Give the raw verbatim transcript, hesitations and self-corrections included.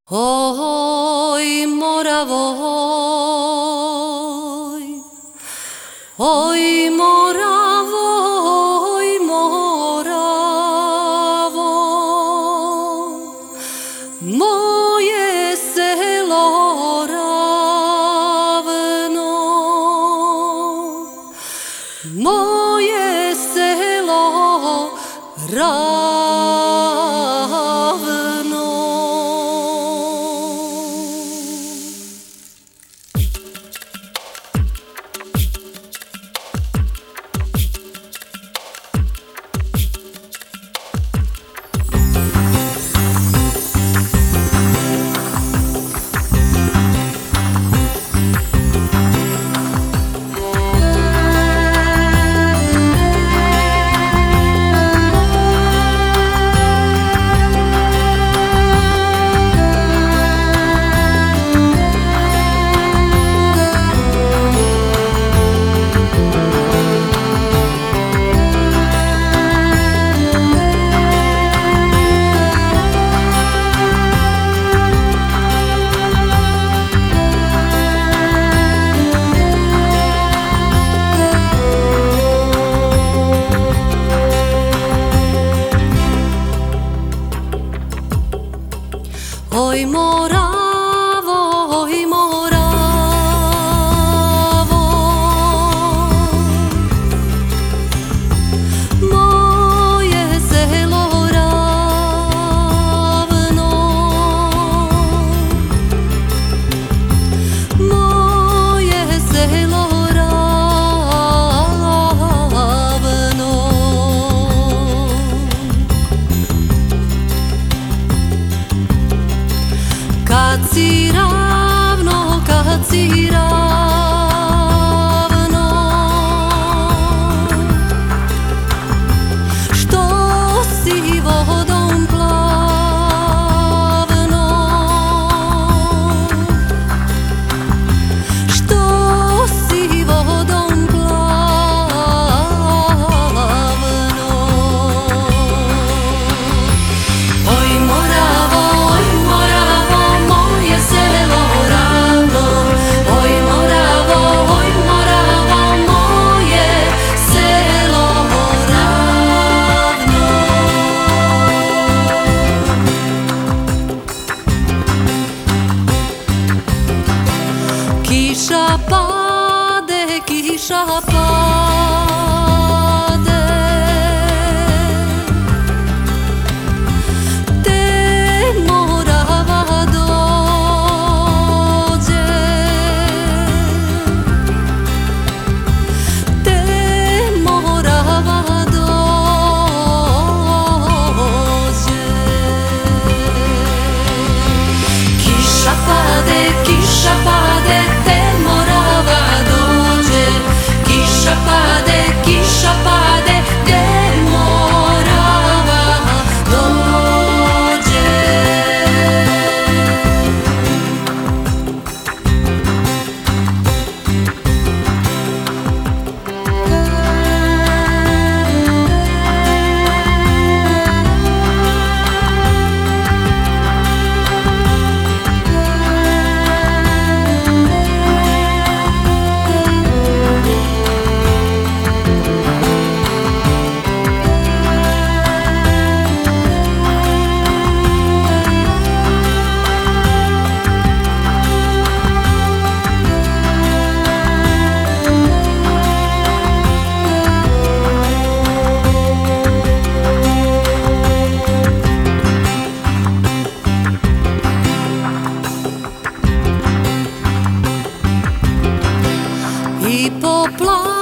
Oj, Moravoj, oj, Moravoj, Moravoj, moje selo ravno, moje selo ravno. Oj, Moravo, oj, Moravo, moje selo ravno, moje selo ravno. Kad si ravno, kad si ravno, što si vodom plavno, što si vodom plavno. Oj, Moravo, oj, Moravo, moje selo ravno, oj, Moravo, oj, Moravo, moje selo ravno. Kiša pade, kiša pade, te Morava dođe, te Morava dođe. Kiša pade, kiša pade, te Morava dođe, kiša pade, kiša pade, te Morava dođe. I po planu